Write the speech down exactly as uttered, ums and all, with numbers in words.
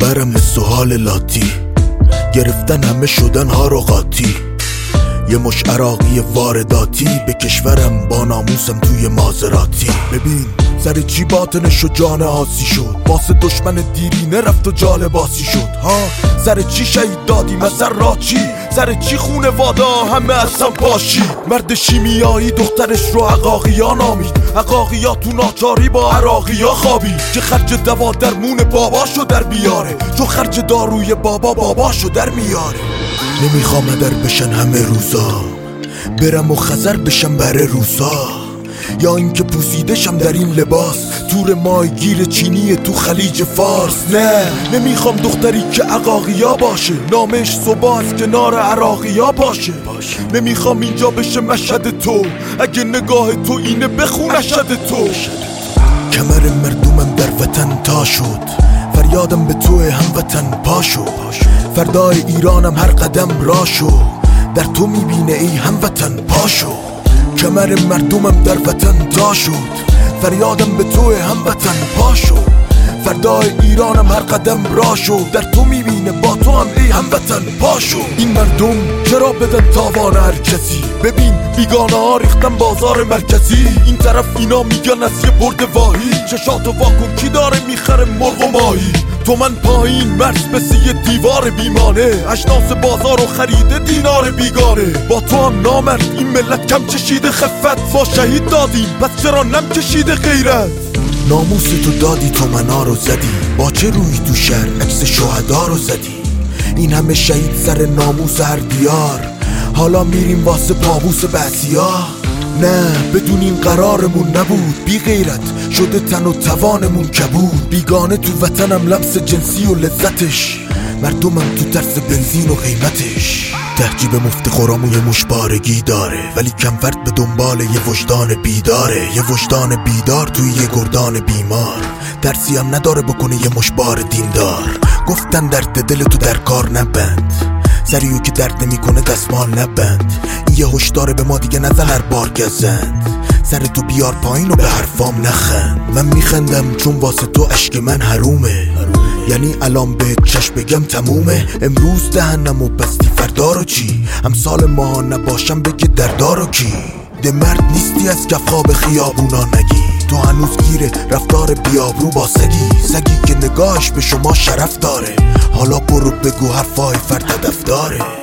کشورم سوال لاتی، گرفتن همه شدن ها رو قاطی. یه مش عراقی وارداتی به کشورم با ناموسم توی مازراتی. ببین سر چی باطنش و جان آسی شد، واسه دشمن دیرینه رفت و جال باسی شد ها. سر چی شهید دادیم از سر را چی، سر چی خونه وادا همه اصلا پاشی. مرد شیمیایی دخترش رو عقاقیا نامید، عقاقیا تو ناچاری با عراقیا خوابید. که خرج دوا درمون باباشو در بیاره، تو خرج داروی بابا باباشو در میاره. نمیخوام در بشن همه روزا، برم و خزر بشم بره روسا، یا اینکه پوسیدشم در این لباس تور ماهیگیر چینی تو خلیج فارس. نه نمیخوام دختری که عقاقیا باشه، نامش صبح کنار عراقیا باشه. نمیخوام اینجا بشه مشهد تو، اگه نگاه تو اینه بخون اشهد تو. کمر مردمم در وطن تا شد، فریادم به تو هموطن پا شد. فردای ایرانم هر قدم را شو، در تو میبینه ای هموطن پا شو. کمر مردمم در وطن تا شد، فریادم به تو هموطن پا شو. فردای ایرانم هر قدم را شو، در تو میبینه با تو هم ای هموطن پا شو. این مردم چرا بدن تاوان هر کسی، ببین بیگانه ها ریختن بازار مرکزی. این طرف اینا میگن از یه برد واهی، چشاتو واکن کی داره میخره مرغ و ماهی. تو من پایین مرز بسی یه دیوار بیمانه، اشناس بازار و خریده دینار بیگانه. با تو هم نامرد این ملت کم چشیده خفت، ما شهید دادیم پس چرا نم کشیده غیرت. ناموس تو دادی تو منا رو زدی، با چه روی تو شهر عکس شهدا رو زدی. این همه شهید سر ناموس هر دیار، حالا میریم واسه پابوس بعثیا. نه بدون این قرارمون نبود، بی غیرت شده تن و توانمون کبود. بیگانه تو وطنم لمس جنسی و لذتش، مردمم تو ترس بنزین و قیمتش. تحجیب مفت خورامو یه مشبارگی داره، ولی کم فرد به دنبال یه وجدان بیداره. یه وجدان بیدار توی یه گردان بیمار، درسی هم نداره بکنه یه مشبار دیندار. گفتن درد دل تو در کار نبند، سریو که درد نمی کنه دستمال نبند. این یه هشداره به ما دیگه نزن هر بار گزند، سر تو بیار پایین و به حرفام نخند. من میخندم چون واسه تو عشق من حرومه، یعنی الان به چشم بگم تمومه. امروز دهنم و بستی فردا رو چی، امثال ما نباشم بگه دردارو کی. ده مرد نیستی از کف خواب خیابونا نگی، تو هنوز گیره رفتار بیابرو با سگی. سگی که نگاهش به شما شرف داره، حالا برو بگو حرفای فرد هدف داره.